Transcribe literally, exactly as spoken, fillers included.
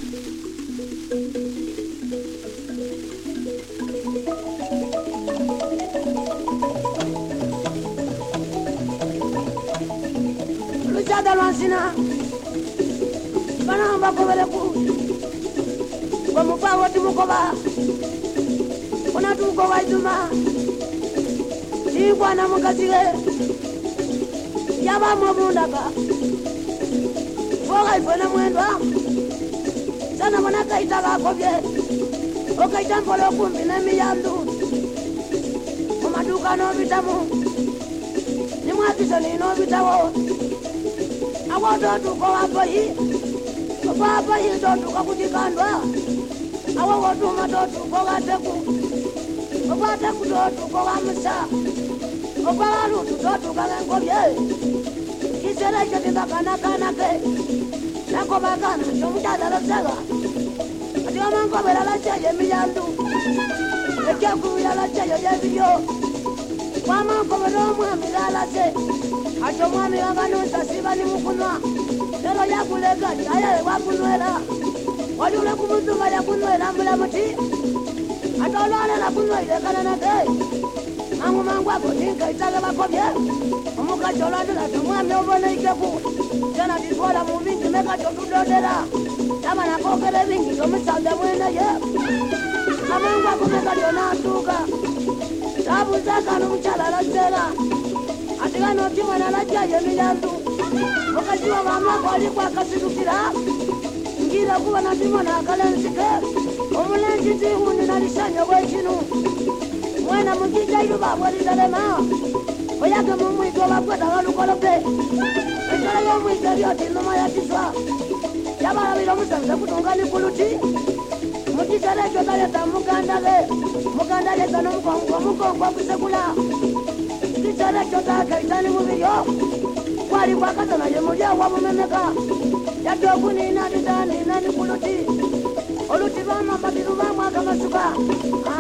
Luchada Lansina, Banamba Koveleku, Komupa Watumukova, Konatuko Waituma, Iguana Mukasile, Yaba Mobundaka, Foga Ifona Mwendwa, Sana Manaka Itava Kovye, Okaitampo Kumbi Nemi Yandu, Komaduka no Vitamu, Nimwakisoni no Vitawo. I want to go up by here. Papa, you don't go to the Kandwa. I want to my daughter to go at the book. Papa, to go on the star. Papa, to go to Galango. He said, I get in the Kanakana. Nakobakana, Jumada Saga. I don't go where I tell you, Miandu. The Jaku, I tell you, Mama, come along, Milala said. Achomwami wakanusa sibani mukunwa Lelo ya kulega chaya wakunwela Wajule kumutuma ya kunwela mbula muti Atolwane la kunwa ilekana na kei Mangu mangu wako tinka itage wakobye Omuka choladu la tumwami ubone ikeku Jana tikola muvingi meka chotudodera Tama na kokele vingi tomisande mwene ye Amangu wako meka jona atuka Tabu zaka numchala la zela Atika no tima na laja yemilandu Wakajua mama kwa alikuwa kasidukira Ngira kuwa na tima na kalensike Omulenji tihuni na lishanyo kwa chinu Mwena mkija iluba kwa lidalema Oyake mumwiko wakweta walukolope Ekala ya mwika lioti numa ya tiswa Yabara wilo musamsa kutungani kuluti Mukisa lecho taleta mukandale Mukandale tano mkongo mkongo kusekula Kisale chota kaitani mubiyo Wali wakata na yemulia wabumemeka Yadokuni inadidani inani kuluti Oluti bama badiru bama kama suka